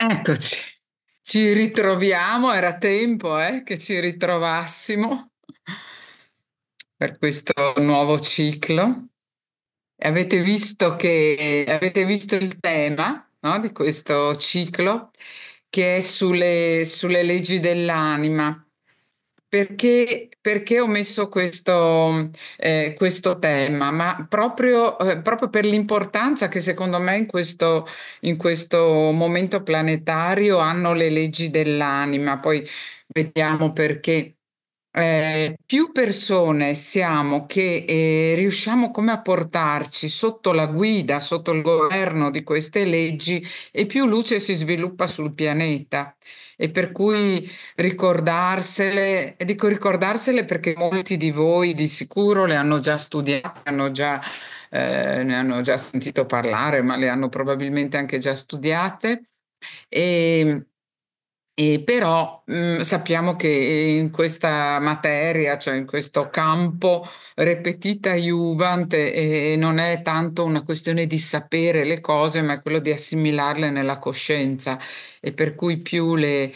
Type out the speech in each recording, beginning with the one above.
Eccoci, ci ritroviamo, era tempo, che ci ritrovassimo per questo nuovo ciclo. E avete visto il tema, no, di questo ciclo che è sulle leggi dell'anima. Perché ho messo questo tema? Ma proprio per l'importanza che secondo me in questo momento planetario hanno le leggi dell'anima. Poi vediamo perché. Più persone siamo che riusciamo come a portarci sotto la guida, sotto il governo di queste leggi, e più luce si sviluppa sul pianeta. E per cui ricordarsele, e dico ricordarsele perché molti di voi di sicuro le hanno già studiate, ne hanno già sentito parlare, ma le hanno probabilmente anche già studiate. E, e però sappiamo che in questa materia, cioè in questo campo repetita iuvant, non è tanto una questione di sapere le cose, ma è quello di assimilarle nella coscienza. E per cui più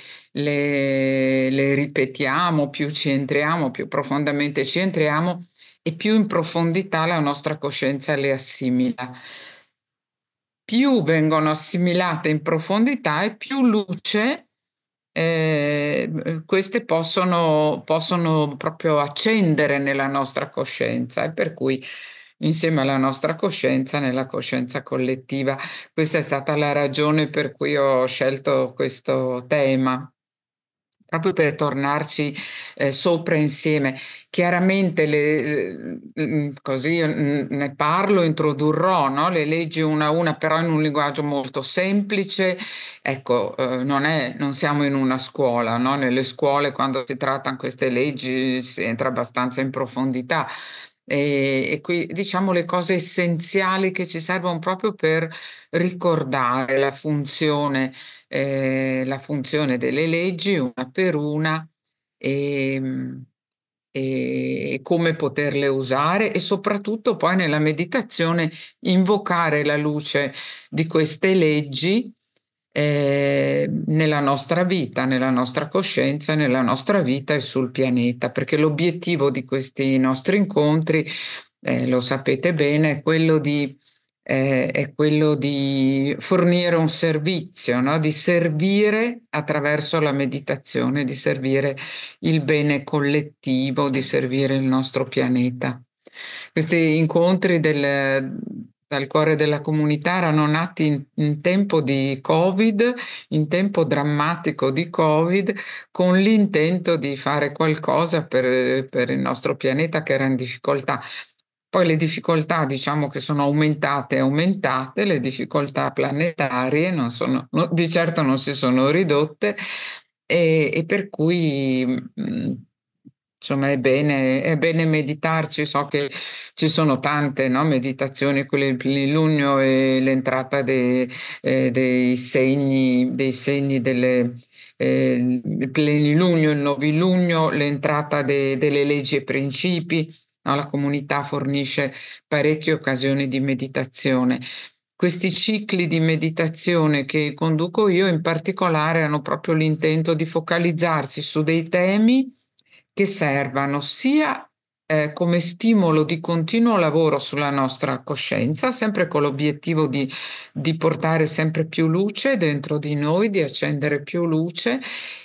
le ripetiamo, più ci entriamo, più profondamente ci entriamo, e più in profondità la nostra coscienza le assimila. Più vengono assimilate in profondità e più luce queste possono proprio accendere nella nostra coscienza, e per cui insieme alla nostra coscienza, nella coscienza collettiva. Questa è stata la ragione per cui ho scelto questo tema, proprio per tornarci sopra insieme. Chiaramente così io ne parlo, introdurrò, no, le leggi una a una, però in un linguaggio molto semplice. Ecco, non siamo in una scuola, no? Nelle scuole, quando si trattano queste leggi, si entra abbastanza in profondità. E qui diciamo le cose essenziali che ci servono proprio per ricordare la funzione delle leggi una per una, e, e come poterle usare, e soprattutto poi nella meditazione invocare la luce di queste leggi nella nostra vita, nella nostra coscienza, nella nostra vita e sul pianeta, perché l'obiettivo di questi nostri incontri, lo sapete bene, è quello di fornire un servizio, no? Di servire attraverso la meditazione, di servire il bene collettivo, di servire il nostro pianeta. Questi incontri dal cuore della comunità erano nati in tempo di Covid, in tempo drammatico di Covid, con l'intento di fare qualcosa per il nostro pianeta che era in difficoltà. Poi le difficoltà, diciamo che sono aumentate, le difficoltà planetarie non sono, di certo non si sono ridotte, e per cui insomma è bene meditarci. So che ci sono tante, no, meditazioni, quelle del plenilunio e l'entrata dei segni il plenilunio, il novilunio, l'entrata delle leggi e principi. No? La comunità fornisce parecchie occasioni di meditazione. Questi cicli di meditazione che conduco io in particolare hanno proprio l'intento di focalizzarsi su dei temi che servano sia come stimolo di continuo lavoro sulla nostra coscienza, sempre con l'obiettivo di portare sempre più luce dentro di noi, di accendere più luce,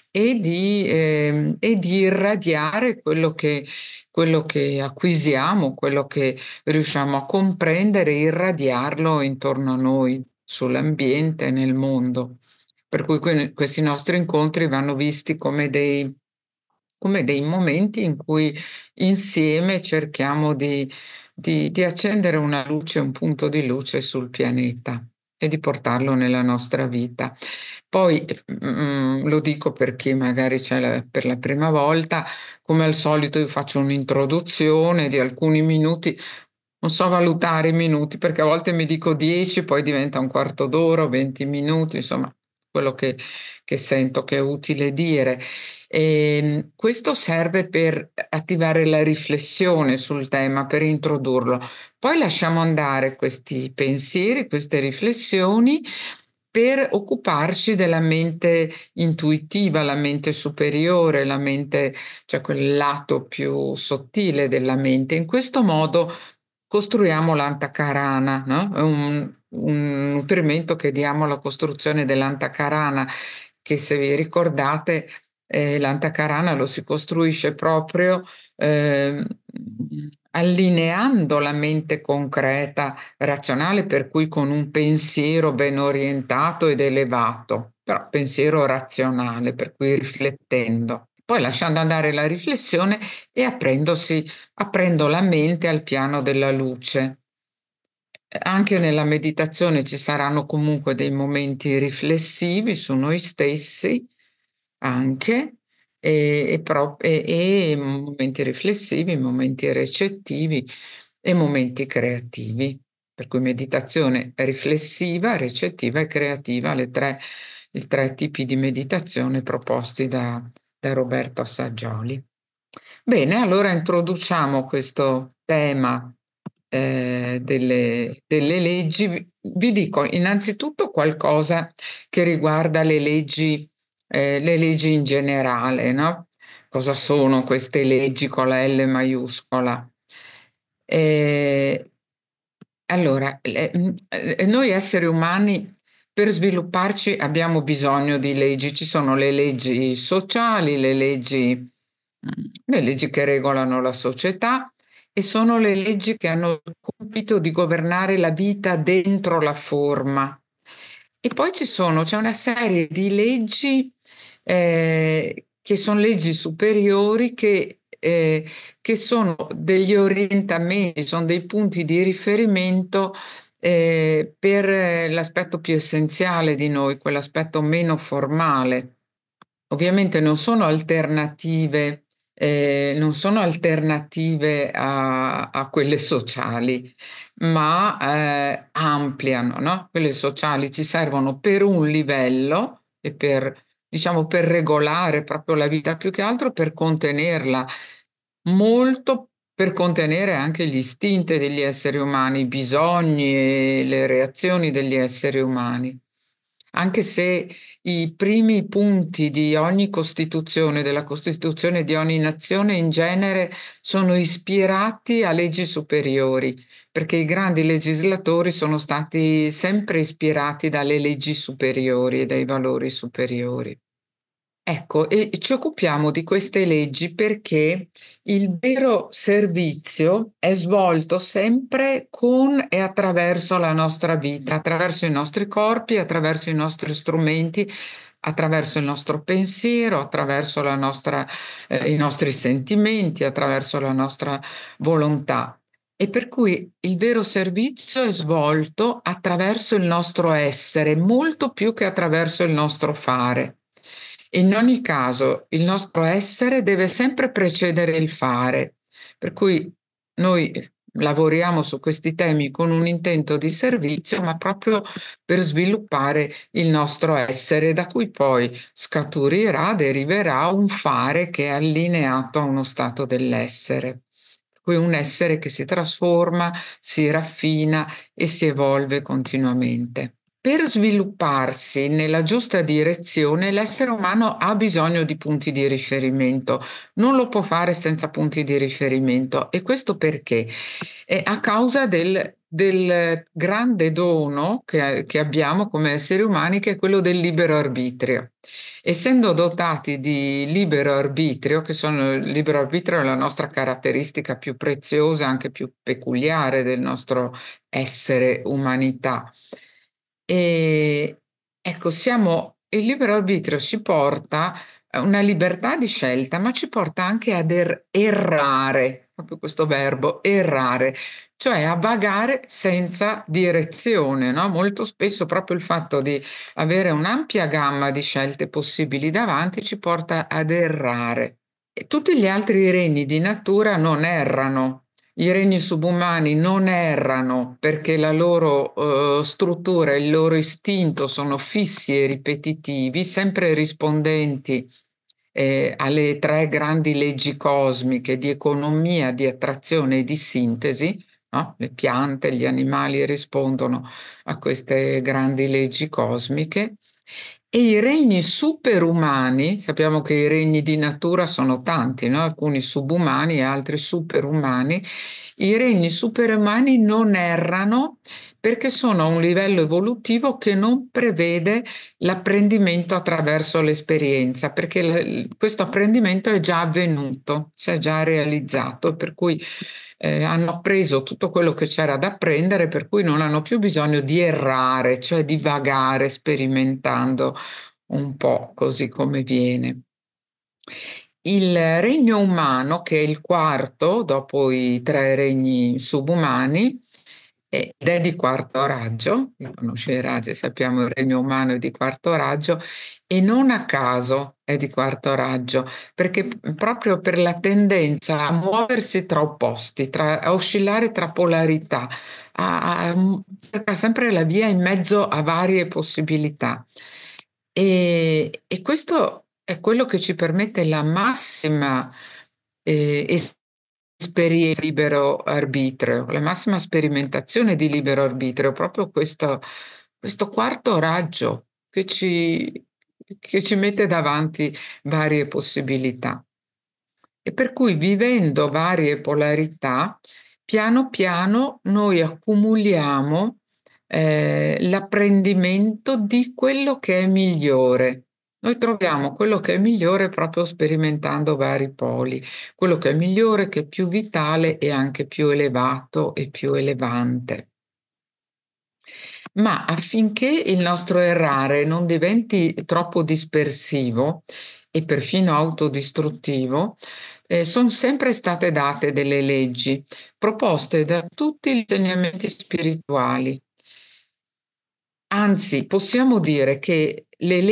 e di irradiare quello che acquisiamo, quello che riusciamo a comprendere, e irradiarlo intorno a noi, sull'ambiente e nel mondo. Per cui questi nostri incontri vanno visti come dei momenti in cui insieme cerchiamo di accendere una luce, un punto di luce sul pianeta, e di portarlo nella nostra vita. Poi lo dico per chi magari c'è per la prima volta, come al solito io faccio un'introduzione di alcuni minuti. Non so valutare i minuti, perché a volte mi dico 10, poi diventa un quarto d'ora, 20 minuti, insomma, quello che sento che è utile dire. E questo serve per attivare la riflessione sul tema, per introdurlo. Poi lasciamo andare questi pensieri, queste riflessioni, per occuparci della mente intuitiva, la mente superiore, la mente, cioè quel lato più sottile della mente. In questo modo costruiamo l'antakarana, no? È un nutrimento che diamo alla costruzione dell'antakarana, che se vi ricordate, l'antakarana lo si costruisce proprio ehm, allineando la mente concreta, razionale, per cui con un pensiero ben orientato ed elevato, però pensiero razionale, per cui riflettendo. Poi lasciando andare la riflessione e aprendo la mente al piano della luce. Anche nella meditazione ci saranno comunque dei momenti riflessivi su noi stessi, anche, e momenti riflessivi, momenti recettivi e momenti creativi. Per cui meditazione riflessiva, recettiva e creativa, i tre tipi di meditazione proposti da Roberto Assaggioli. Bene, allora introduciamo questo tema delle leggi. Vi dico innanzitutto qualcosa che riguarda le leggi in generale, no? Cosa sono queste leggi con la L maiuscola? Eh, allora, noi esseri umani per svilupparci abbiamo bisogno di leggi. Ci sono le leggi sociali, le leggi che regolano la società e sono le leggi che hanno il compito di governare la vita dentro la forma. E poi c'è una serie di leggi che sono leggi superiori che sono degli orientamenti, sono dei punti di riferimento per l'aspetto più essenziale di noi, quell'aspetto meno formale. Ovviamente non sono alternative a quelle sociali, ma ampliano, no? Quelle sociali ci servono per un livello e diciamo, per regolare proprio la vita, più che altro per contenerla, molto per contenere anche gli istinti degli esseri umani, i bisogni e le reazioni degli esseri umani. Anche se i primi punti di ogni Costituzione, della Costituzione di ogni nazione in genere, sono ispirati a leggi superiori, perché i grandi legislatori sono stati sempre ispirati dalle leggi superiori e dai valori superiori. Ecco, e ci occupiamo di queste leggi perché il vero servizio è svolto sempre con e attraverso la nostra vita, attraverso i nostri corpi, attraverso i nostri strumenti, attraverso il nostro pensiero, attraverso i nostri sentimenti, attraverso la nostra volontà. E per cui il vero servizio è svolto attraverso il nostro essere, molto più che attraverso il nostro fare. In ogni caso, il nostro essere deve sempre precedere il fare, per cui noi lavoriamo su questi temi con un intento di servizio, ma proprio per sviluppare il nostro essere, da cui poi deriverà un fare che è allineato a uno stato dell'essere. Per cui un essere che si trasforma, si raffina e si evolve continuamente. Per svilupparsi nella giusta direzione, l'essere umano ha bisogno di punti di riferimento, non lo può fare senza punti di riferimento. E questo perché? A causa del grande dono che abbiamo come esseri umani, che è quello del libero arbitrio. Essendo dotati di libero arbitrio, il libero arbitrio è la nostra caratteristica più preziosa, anche più peculiare del nostro essere umanità. E ecco, il libero arbitrio ci porta a una libertà di scelta, ma ci porta anche ad errare, proprio questo verbo, errare, cioè a vagare senza direzione, no? Molto spesso proprio il fatto di avere un'ampia gamma di scelte possibili davanti ci porta ad errare. E tutti gli altri regni di natura non errano. I regni subumani non errano perché la loro struttura e il loro istinto sono fissi e ripetitivi, sempre rispondenti alle tre grandi leggi cosmiche di economia, di attrazione e di sintesi, no? Le piante, gli animali rispondono a queste grandi leggi cosmiche e i regni superumani, sappiamo che i regni di natura sono tanti, no? Alcuni subumani e altri superumani, i regni superumani non errano perché sono a un livello evolutivo che non prevede l'apprendimento attraverso l'esperienza, perché questo apprendimento è già avvenuto, si è già realizzato, per cui hanno appreso tutto quello che c'era da apprendere, per cui non hanno più bisogno di errare, cioè di vagare sperimentando un po' così come viene. Il regno umano, che è il quarto dopo i tre regni subumani, ed è di quarto raggio, li conosce i raggi, sappiamo il regno umano è di quarto raggio, e non a caso è di quarto raggio, perché proprio per la tendenza a muoversi tra opposti, a oscillare tra polarità, cerca sempre la via in mezzo a varie possibilità. E questo è quello che ci permette la massima esperienza di libero arbitrio, la massima sperimentazione di libero arbitrio, proprio questo quarto raggio che ci mette davanti varie possibilità. E per cui vivendo varie polarità, piano piano noi accumuliamo l'apprendimento di quello che è migliore. Noi troviamo quello che è migliore proprio sperimentando vari poli, quello che è migliore, che è più vitale e anche più elevato e più elevante. Ma affinché il nostro errare non diventi troppo dispersivo e perfino autodistruttivo, son sempre state date delle leggi proposte da tutti gli insegnamenti spirituali. Anzi, possiamo dire che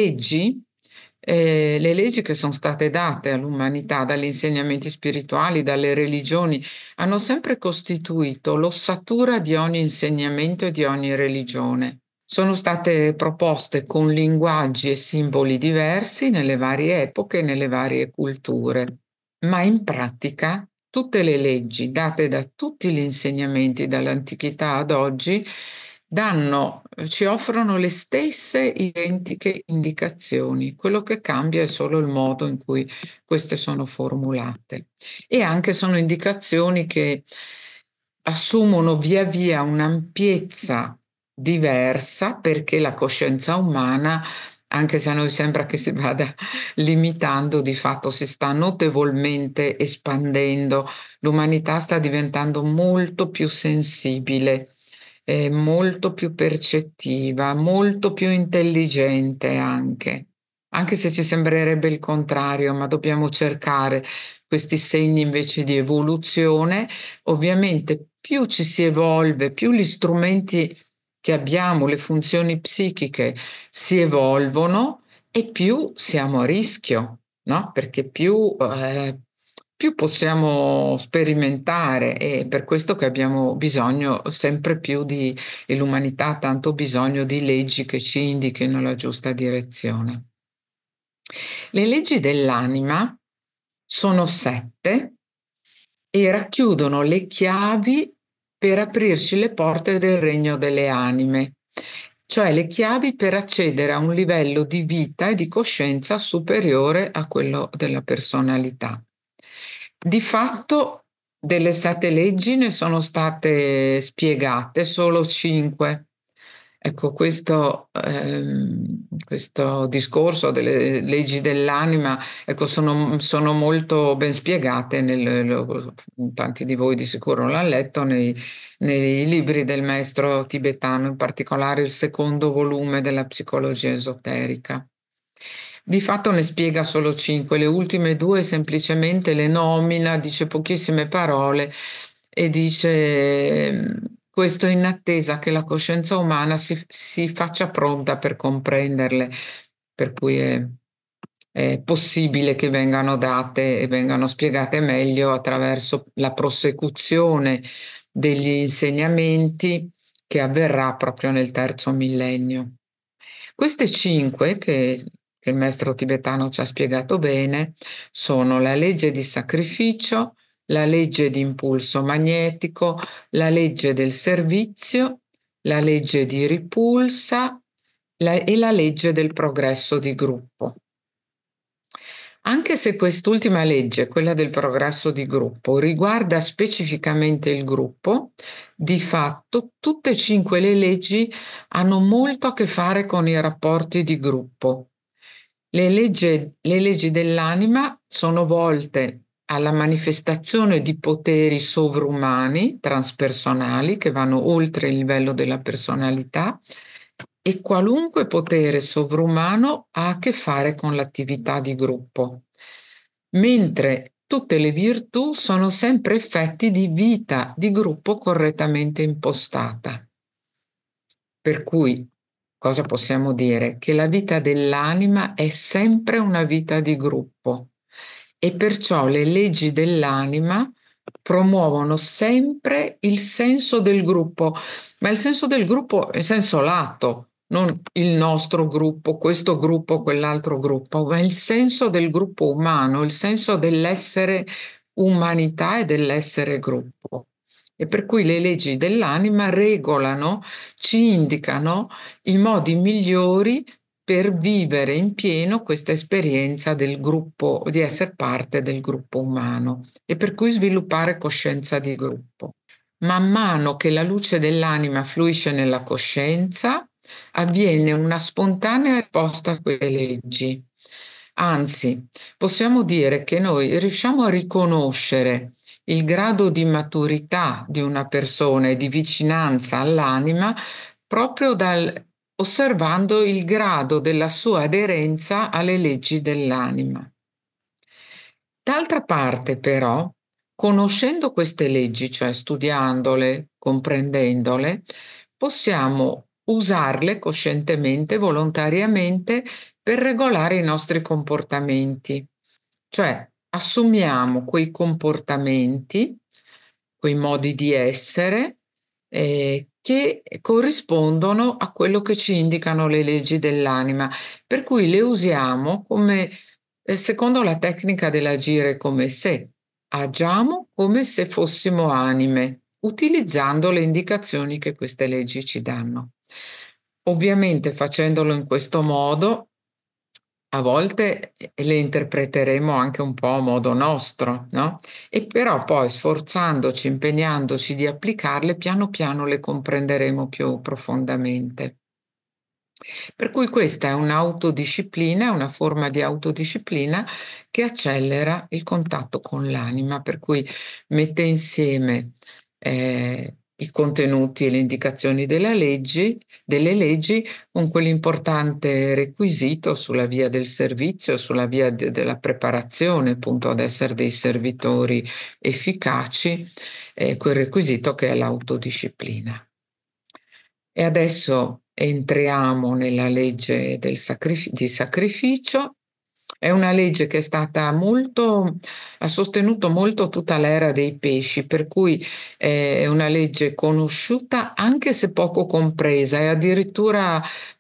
le leggi che son state date all'umanità dagli insegnamenti spirituali, dalle religioni, hanno sempre costituito l'ossatura di ogni insegnamento e di ogni religione. Sono state proposte con linguaggi e simboli diversi nelle varie epoche e nelle varie culture, ma in pratica tutte le leggi date da tutti gli insegnamenti dall'antichità ad oggi ci offrono le stesse identiche indicazioni. Quello che cambia è solo il modo in cui queste sono formulate. E anche sono indicazioni che assumono via via un'ampiezza diversa perché la coscienza umana, anche se a noi sembra che si vada limitando, di fatto si sta notevolmente espandendo. L'umanità sta diventando molto più sensibile, molto più percettiva, molto più intelligente anche. Anche se ci sembrerebbe il contrario, ma dobbiamo cercare questi segni invece di evoluzione. Ovviamente più ci si evolve, più gli strumenti che abbiamo, le funzioni psichiche si evolvono e più siamo a rischio, no? Perché più possiamo sperimentare, e per questo che abbiamo bisogno sempre più e l'umanità ha tanto bisogno di leggi che ci indichino la giusta direzione. Le leggi dell'anima sono 7 e racchiudono le chiavi per aprirci le porte del regno delle anime, cioè le chiavi per accedere a un livello di vita e di coscienza superiore a quello della personalità. Di fatto, delle 7 leggi ne sono state spiegate solo 5. Ecco, questo discorso delle leggi dell'anima, ecco, sono molto ben spiegate tanti di voi di sicuro l'han letto nei libri del maestro tibetano, in particolare il secondo volume della psicologia esoterica. Di fatto ne spiega solo 5, le ultime 2 semplicemente le nomina, dice pochissime parole e dice questo in attesa che la coscienza umana si faccia pronta per comprenderle, per cui è possibile che vengano date e vengano spiegate meglio attraverso la prosecuzione degli insegnamenti che avverrà proprio nel terzo millennio. Queste 5 che il maestro tibetano ci ha spiegato bene sono la legge di sacrificio, la legge di impulso magnetico, la legge del servizio, la legge di ripulsa e la legge del progresso di gruppo. Anche se quest'ultima legge, quella del progresso di gruppo, riguarda specificamente il gruppo, di fatto tutte e cinque le leggi hanno molto a che fare con i rapporti di gruppo. Le leggi dell'anima sono volte alla manifestazione di poteri sovrumani, transpersonali, che vanno oltre il livello della personalità, e qualunque potere sovrumano ha a che fare con l'attività di gruppo, mentre tutte le virtù sono sempre effetti di vita di gruppo correttamente impostata. Per cui, cosa possiamo dire? Che la vita dell'anima è sempre una vita di gruppo e perciò le leggi dell'anima promuovono sempre il senso del gruppo, ma il senso del gruppo è senso lato, non il nostro gruppo, questo gruppo, quell'altro gruppo, ma il senso del gruppo umano, il senso dell'essere umanità e dell'essere gruppo. E per cui le leggi dell'anima regolano, ci indicano i modi migliori per vivere in pieno questa esperienza del gruppo, di essere parte del gruppo umano e per cui sviluppare coscienza di gruppo. Man mano che la luce dell'anima fluisce nella coscienza, avviene una spontanea risposta a quelle leggi. Anzi, possiamo dire che noi riusciamo a riconoscere il grado di maturità di una persona e di vicinanza all'anima proprio osservando il grado della sua aderenza alle leggi dell'anima. D'altra parte, però, conoscendo queste leggi, cioè studiandole, comprendendole, possiamo usarle coscientemente, volontariamente, per regolare i nostri comportamenti. Cioè, assumiamo quei comportamenti, quei modi di essere, che corrispondono a quello che ci indicano le leggi dell'anima, per cui le usiamo come secondo la tecnica dell'agire come se, agiamo come se fossimo anime, utilizzando le indicazioni che queste leggi ci danno. Ovviamente facendolo in questo modo, a volte le interpreteremo anche un po' a modo nostro, no? E però poi sforzandoci, impegnandoci di applicarle, piano piano le comprenderemo più profondamente. Per cui questa è un'autodisciplina, una forma di autodisciplina che accelera il contatto con l'anima, per cui mette insieme i contenuti e le indicazioni delle leggi con quell'importante requisito sulla via del servizio, sulla via della preparazione, appunto, ad essere dei servitori efficaci, quel requisito che è l'autodisciplina. E adesso entriamo nella legge di sacrificio. È una legge che è stata ha sostenuto molto tutta l'era dei pesci, per cui è una legge conosciuta anche se poco compresa e addirittura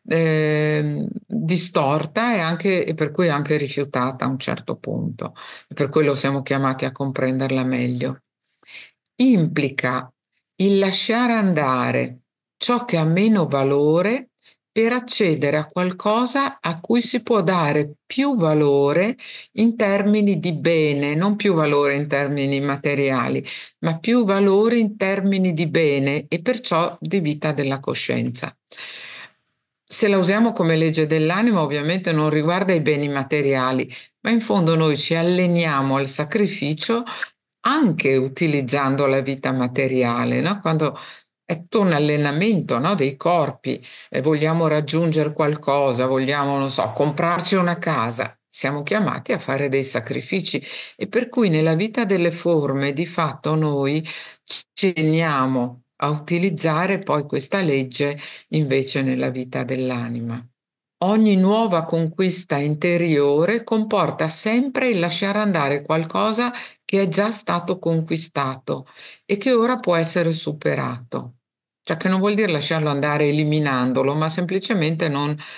distorta e per cui anche rifiutata a un certo punto. Per quello siamo chiamati a comprenderla meglio. Implica il lasciare andare ciò che ha meno valore per accedere a qualcosa a cui si può dare più valore in termini di bene, non più valore in termini materiali, ma più valore in termini di bene e perciò di vita della coscienza. Se la usiamo come legge dell'anima, ovviamente non riguarda i beni materiali, ma in fondo noi ci alleniamo al sacrificio anche utilizzando la vita materiale, no? Quando è tutto un allenamento, no? Dei corpi, vogliamo raggiungere qualcosa, vogliamo, non so, comprarci una casa, siamo chiamati a fare dei sacrifici e per cui nella vita delle forme di fatto noi ci alleniamo a utilizzare poi questa legge invece nella vita dell'anima. Ogni nuova conquista interiore comporta sempre il lasciare andare qualcosa che è già stato conquistato e che ora può essere superato. Cioè che non vuol dire lasciarlo andare eliminandolo, ma semplicemente non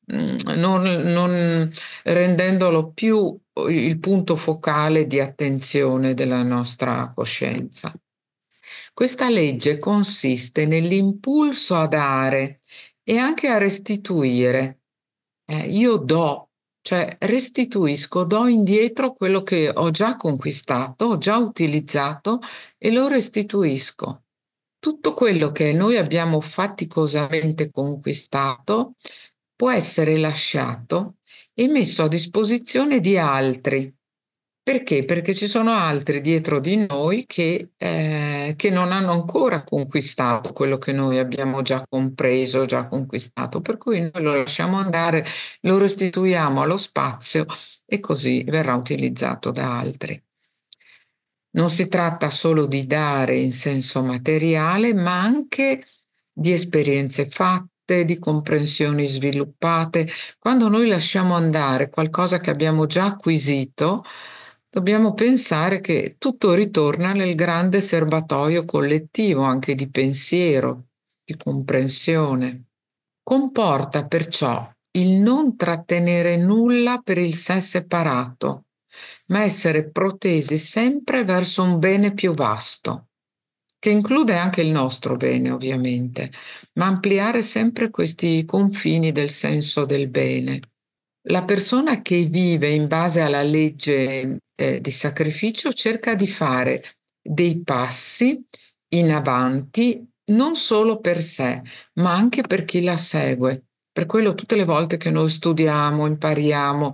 non rendendolo più il punto focale di attenzione della nostra coscienza. Questa legge consiste nell'impulso a dare e anche a restituire. Io do, cioè restituisco, do indietro quello che ho già conquistato, ho già utilizzato e lo restituisco. Tutto quello che noi abbiamo faticosamente conquistato può essere lasciato e messo a disposizione di altri. Perché? Perché ci sono altri dietro di noi che non hanno ancora conquistato quello che noi abbiamo già compreso, già conquistato, per cui noi lo lasciamo andare, lo restituiamo allo spazio e così verrà utilizzato da altri. Non si tratta solo di dare in senso materiale, ma anche di esperienze fatte, di comprensioni sviluppate. Quando noi lasciamo andare qualcosa che abbiamo già acquisito, dobbiamo pensare che tutto ritorna nel grande serbatoio collettivo, anche di pensiero, di comprensione. Comporta perciò il non trattenere nulla per il sé separato, ma essere protesi sempre verso un bene più vasto, che include anche il nostro bene, ovviamente, ma ampliare sempre questi confini del senso del bene. La persona che vive in base alla legge di sacrificio cerca di fare dei passi in avanti non solo per sé, ma anche per chi la segue. Per quello tutte le volte che noi studiamo, impariamo,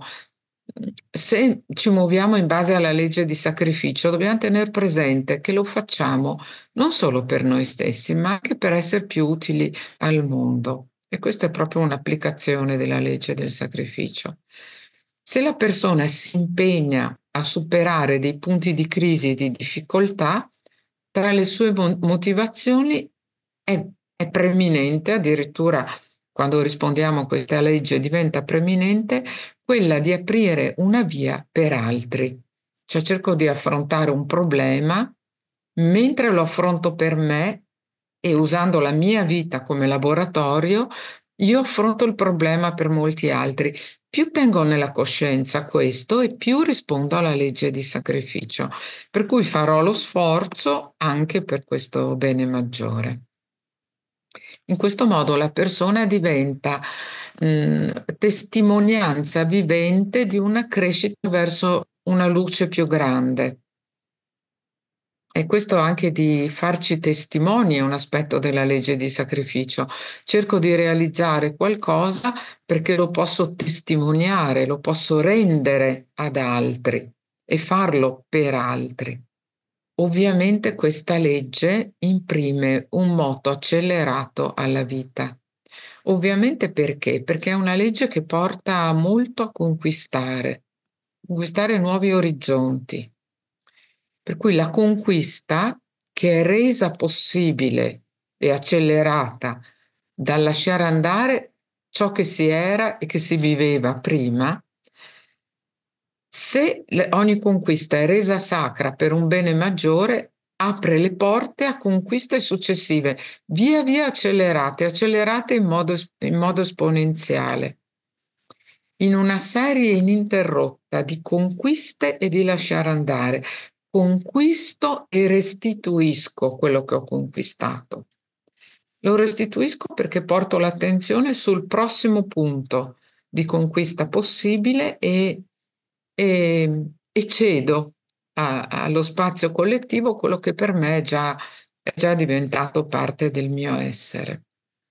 se ci muoviamo in base alla legge di sacrificio, dobbiamo tenere presente che lo facciamo non solo per noi stessi, ma anche per essere più utili al mondo. E questa è proprio un'applicazione della legge del sacrificio. Se la persona si impegna a superare dei punti di crisi e di difficoltà, tra le sue motivazioni è preminente, addirittura quando rispondiamo a questa legge diventa preminente, quella di aprire una via per altri. Cioè cerco di affrontare un problema, mentre lo affronto per me e usando la mia vita come laboratorio, io affronto il problema per molti altri. Più tengo nella coscienza questo e più rispondo alla legge di sacrificio, per cui farò lo sforzo anche per questo bene maggiore. In questo modo la persona diventa testimonianza vivente di una crescita verso una luce più grande. E questo anche di farci testimoni è un aspetto della legge di sacrificio. Cerco di realizzare qualcosa perché lo posso testimoniare, lo posso rendere ad altri e farlo per altri. Ovviamente questa legge imprime un moto accelerato alla vita. Ovviamente perché? Perché è una legge che porta molto a conquistare nuovi orizzonti. Per cui la conquista, che è resa possibile e accelerata dal lasciare andare ciò che si era e che si viveva prima, se ogni conquista è resa sacra per un bene maggiore, apre le porte a conquiste successive, via via accelerate, accelerate in modo esponenziale, in una serie ininterrotta di conquiste e di lasciare andare. Conquisto e restituisco quello che ho conquistato. Lo restituisco perché porto l'attenzione sul prossimo punto di conquista possibile e cedo allo spazio collettivo quello che per me è già diventato parte del mio essere.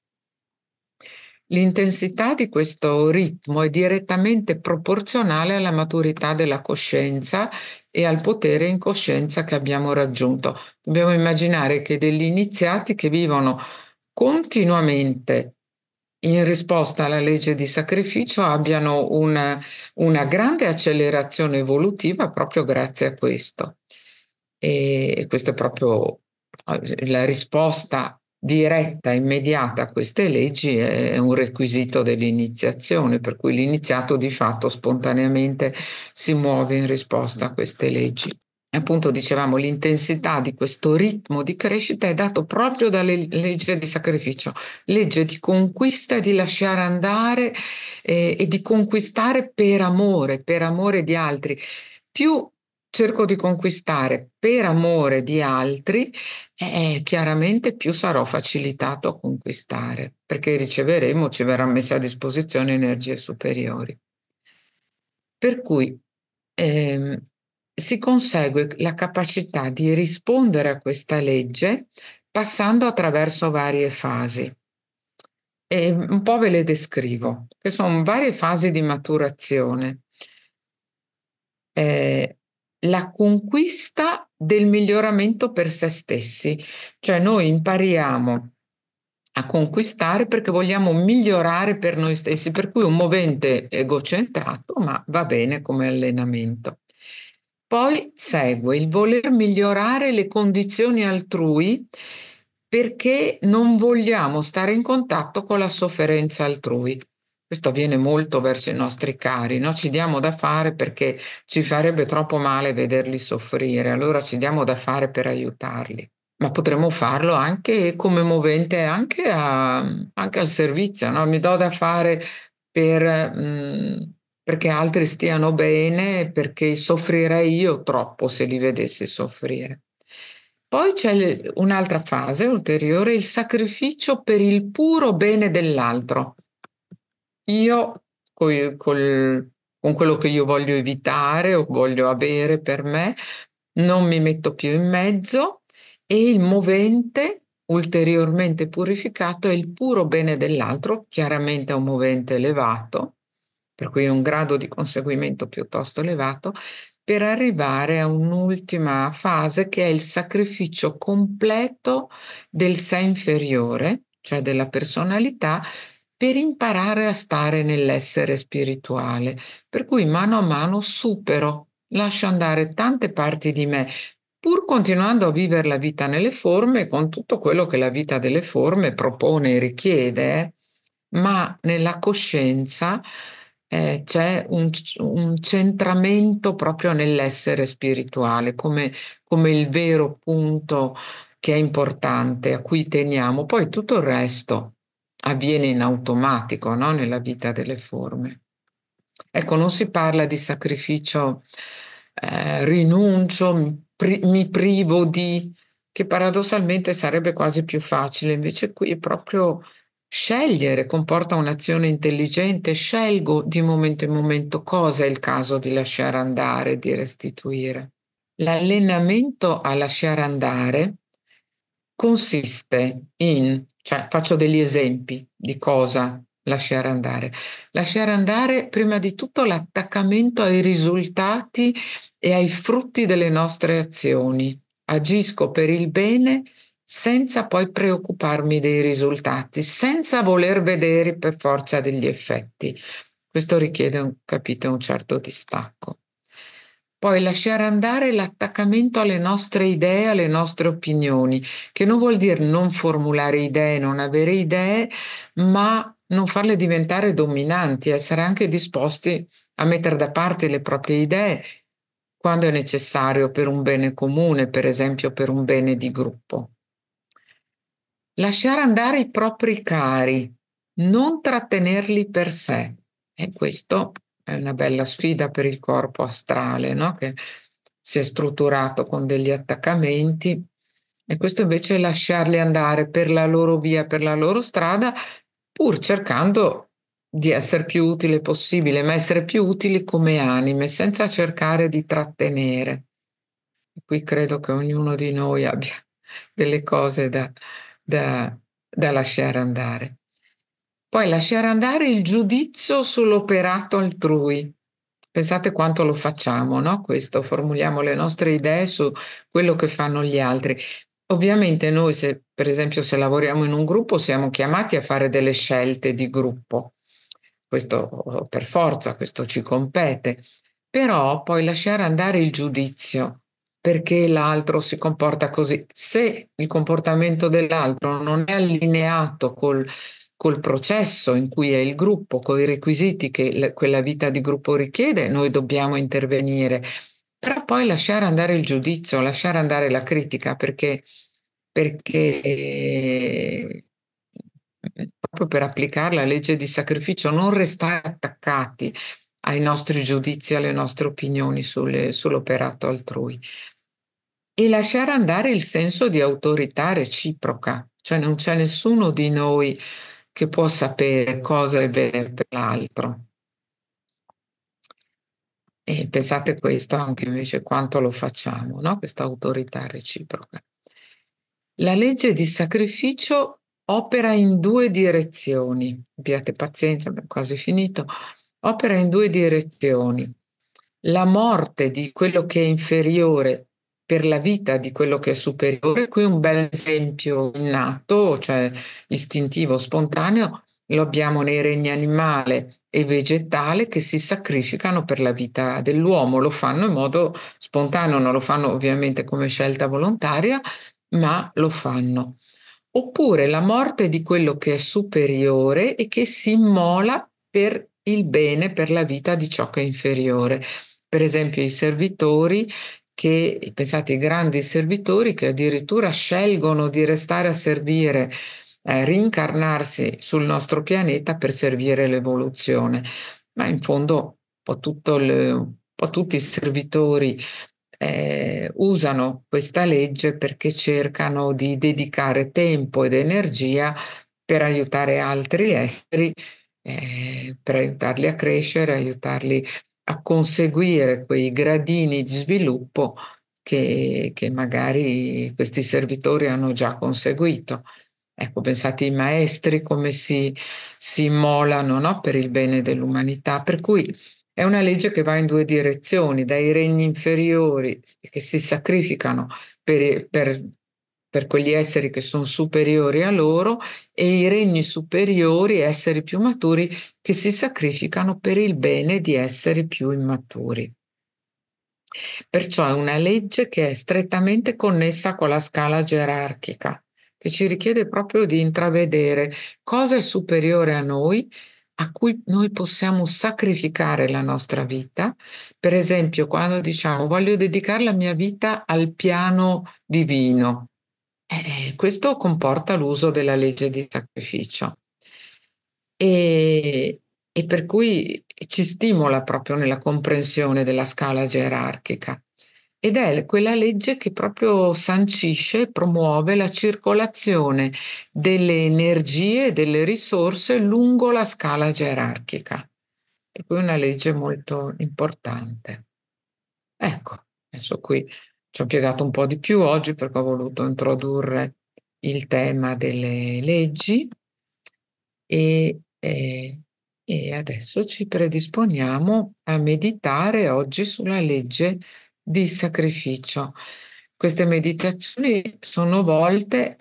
L'intensità di questo ritmo è direttamente proporzionale alla maturità della coscienza e al potere in coscienza che abbiamo raggiunto. Dobbiamo immaginare che degli iniziati che vivono continuamente in risposta alla legge di sacrificio abbiano una grande accelerazione evolutiva proprio grazie a questo. E questa è proprio la risposta diretta, immediata a queste leggi è un requisito dell'iniziazione, per cui l'iniziato di fatto spontaneamente si muove in risposta a queste leggi. appunto dicevamo, l'intensità di questo ritmo di crescita è dato proprio dalle legge di sacrificio, legge di conquista e di lasciare andare e di conquistare per amore di altri. Più cerco di conquistare per amore di altri, chiaramente più sarò facilitato a conquistare, perché riceveremo, ci verranno messe a disposizione energie superiori. Per cui ehm, si consegue la capacità di rispondere a questa legge passando attraverso varie fasi. E un po' ve le descrivo, che sono varie fasi di maturazione. Eh, la conquista del miglioramento per se stessi, cioè noi impariamo a conquistare perché vogliamo migliorare per noi stessi, per cui un movente egocentrato, ma va bene come allenamento. Poi segue il voler migliorare le condizioni altrui perché non vogliamo stare in contatto con la sofferenza altrui. Questo avviene molto verso i nostri cari, no? Ci diamo da fare perché ci farebbe troppo male vederli soffrire, allora ci diamo da fare per aiutarli. Ma potremmo farlo anche come movente, anche al servizio, no? Mi do da fare per, perché altri stiano bene, perché soffrirei io troppo se li vedessi soffrire. Poi c'è un'altra fase ulteriore, il sacrificio per il puro bene dell'altro. Io con quello che io voglio evitare o voglio avere per me, non mi metto più in mezzo e il movente ulteriormente purificato è il puro bene dell'altro, chiaramente è un movente elevato, per cui è un grado di conseguimento piuttosto elevato, per arrivare a un'ultima fase che è il sacrificio completo del sé inferiore, cioè della personalità, per imparare a stare nell'essere spirituale. Per cui mano a mano supero, lascio andare tante parti di me, pur continuando a vivere la vita nelle forme con tutto quello che la vita delle forme propone e richiede, ma nella coscienza c'è un centramento proprio nell'essere spirituale, come il vero punto che è importante, a cui teniamo. Poi tutto il resto avviene in automatico, no? Nella vita delle forme. Ecco, non si parla di sacrificio, rinuncio, mi privo di, che paradossalmente sarebbe quasi più facile, invece qui è proprio scegliere, comporta un'azione intelligente, scelgo di momento in momento cosa è il caso di lasciare andare, di restituire. L'allenamento a lasciare andare consiste in, cioè faccio degli esempi di cosa lasciare andare. Lasciare andare prima di tutto l'attaccamento ai risultati e ai frutti delle nostre azioni. Agisco per il bene senza poi preoccuparmi dei risultati, senza voler vedere per forza degli effetti. Questo richiede, capite, un certo distacco. Poi lasciare andare l'attaccamento alle nostre idee, alle nostre opinioni, che non vuol dire non formulare idee, non avere idee, ma non farle diventare dominanti, essere anche disposti a mettere da parte le proprie idee quando è necessario per un bene comune, per esempio per un bene di gruppo. Lasciare andare i propri cari, non trattenerli per sé. E questo è una bella sfida per il corpo astrale, no? Che si è strutturato con degli attaccamenti. E questo invece è lasciarli andare per la loro via, per la loro strada, pur cercando di essere più utile possibile, ma essere più utili come anime, senza cercare di trattenere. E qui credo che ognuno di noi abbia delle cose da, da lasciare andare. Poi lasciare andare il giudizio sull'operato altrui. Pensate quanto lo facciamo, no? Questo, formuliamo le nostre idee su quello che fanno gli altri. Ovviamente noi, se, per esempio, se lavoriamo in un gruppo, siamo chiamati a fare delle scelte di gruppo. Questo per forza, questo ci compete. Però poi lasciare andare il giudizio perché l'altro si comporta così. Se il comportamento dell'altro non è allineato col processo in cui è il gruppo, con i requisiti che quella vita di gruppo richiede, noi dobbiamo intervenire. Però poi lasciare andare il giudizio, lasciare andare la critica, perché proprio per applicare la legge di sacrificio, non restare attaccati ai nostri giudizi, alle nostre opinioni sull'operato altrui e lasciare andare il senso di autorità reciproca, cioè non c'è nessuno di noi che può sapere cosa è bene per l'altro. E pensate questo anche invece quanto lo facciamo, no? Questa autorità reciproca. La legge di sacrificio opera in due direzioni. Abbiate pazienza, abbiamo quasi finito. Opera in due direzioni. La morte di quello che è inferiore per la vita di quello che è superiore. Qui un bel esempio innato, cioè istintivo, spontaneo, lo abbiamo nei regni animale e vegetale che si sacrificano per la vita dell'uomo. Lo fanno in modo spontaneo, non lo fanno ovviamente come scelta volontaria, ma lo fanno. Oppure la morte di quello che è superiore e che si immola per il bene, per la vita di ciò che è inferiore. Per esempio i servitori che, pensate, i grandi servitori che addirittura scelgono di restare a servire, rincarnarsi sul nostro pianeta per servire l'evoluzione. Ma in fondo un po' tutti i servitori usano questa legge perché cercano di dedicare tempo ed energia per aiutare altri esseri, per aiutarli a crescere, aiutarli a conseguire quei gradini di sviluppo che magari questi servitori hanno già conseguito. Ecco, pensate ai maestri come si immolano, no? Per il bene dell'umanità. Per cui è una legge che va in due direzioni, dai regni inferiori che si sacrificano per quegli esseri che sono superiori a loro e i regni superiori, esseri più maturi, che si sacrificano per il bene di esseri più immaturi. Perciò è una legge che è strettamente connessa con la scala gerarchica, che ci richiede proprio di intravedere cosa è superiore a noi, a cui noi possiamo sacrificare la nostra vita. Per esempio, quando diciamo voglio dedicare la mia vita al piano divino, questo comporta l'uso della legge di sacrificio. E, e per cui ci stimola proprio nella comprensione della scala gerarchica. Ed è quella legge che proprio sancisce e promuove la circolazione delle energie e delle risorse lungo la scala gerarchica. Per cui è una legge molto importante. Ecco, adesso qui ci ho piegato un po' di più oggi perché ho voluto introdurre il tema delle leggi e, e adesso ci predisponiamo a meditare oggi sulla legge di sacrificio. Queste meditazioni sono volte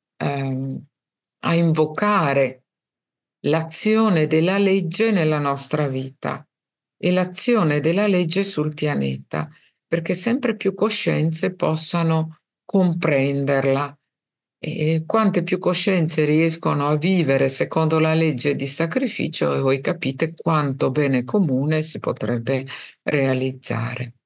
a invocare l'azione della legge nella nostra vita e l'azione della legge sul pianeta, perché sempre più coscienze possano comprenderla. E quante più coscienze riescono a vivere secondo la legge di sacrificio, e voi capite quanto bene comune si potrebbe realizzare.